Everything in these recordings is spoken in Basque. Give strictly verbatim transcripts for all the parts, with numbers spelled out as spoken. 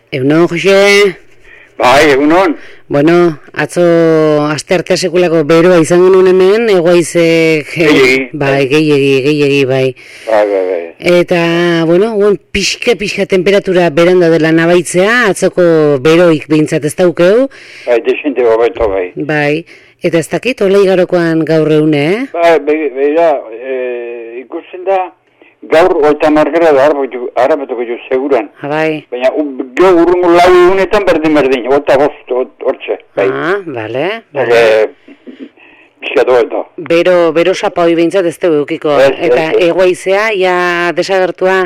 Egunon, Jose? Bai, egunon. Bueno, atzo aste arte sekulako beroa izan genuen hemen, egoaizek... Gehiegi. Bai, gehiegi, gehiegi, bai. Bai, bai, bai. Eta, bueno, un pixka-pixka temperatura beranda dela nabaitzea, atzoko beroik behintzat ez daukeu. Bai, desente hobeto, bai. Bai, eta ez dakit, olei garokoan gaur eune, eh? Bai, beira, e, ikusten da, gaur oita margara da harabatuko jo seguran. Ha, bai. Baina, jo urrungo lau egunetan berdin-berdin, oita bost, hortxe, bai. Ah, bale, Bai. bale. Pixkatu eta. Bero, bero sapa hori behintzat ez dugu eukiko. Ez, Eta ez, ez. egoaizea, ja desagertua?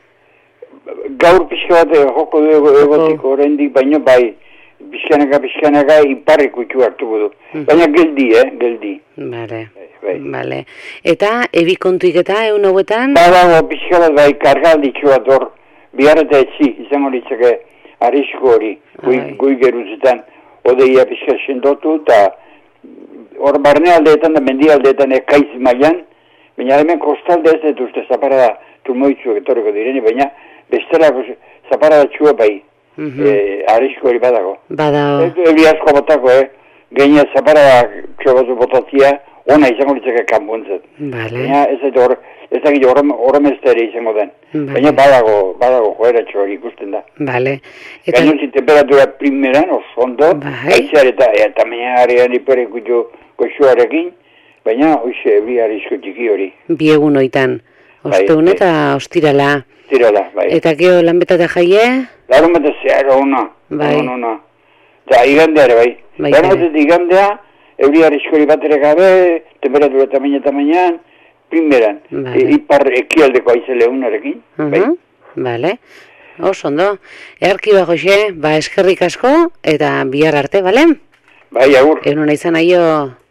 Gaur pixka bat eh, joko du egotiko oraindik, baina bai, pixkanaka, pixkanaka iparrik utxu hartuko du. Baina geldi, eh, geldi. Bale, Bai, bai. bale. Eta, ebi kontuik eta egun hauetan? Badago pixka bat bai, kargalditxu bat hor, bihar eta etzi, izango litzake arrisko hori, goi, Ai. goi geruzetan, odeia pixka sendotu, eta hor barne aldeetan da mendi aldeetan ekaiz mailan, baina hemen kostalde ez dut uste zaparada trumoitzuak etorreko direni, baina bestelako zaparada txua bai, Mhm. e, arrisko hori badago. Badao. Ez du ebi asko botako, eh? Gaina zaparada txobatu botatzia, ona izango litzake kanpuntzat. Bale. Baina ez dut hor, ez dakit horremezte ere izango den. Bale. Baina badago, badago joeratxo hori ikusten da. Bale. Eta, Gainontzin temperatura primeran, oso ondo, Bai. haizear eta, eta menarean ipereko jo goxuarekin, baina hoxe ebi arrisko txiki hori. bi egun oitan. Osteun bai. eta ostirala. Tirala, bai. Eta geho lanbeta da jaie? Larun bat zehar ona, Bai. ona, ona. Eta igandea ere, bai. Bai, Larun bai. bat igandea, euri arriskori bat ere gabe, temperatura tamaina tamainan, primeran. Bai. E, ipar ekialdeko aize lehunarekin, bai. Mhm. Bale. Oso ondo. Earki ba, Jose, ba eskerrik asko, eta bihar arte, bale? Bai, agur. Egun izan aio.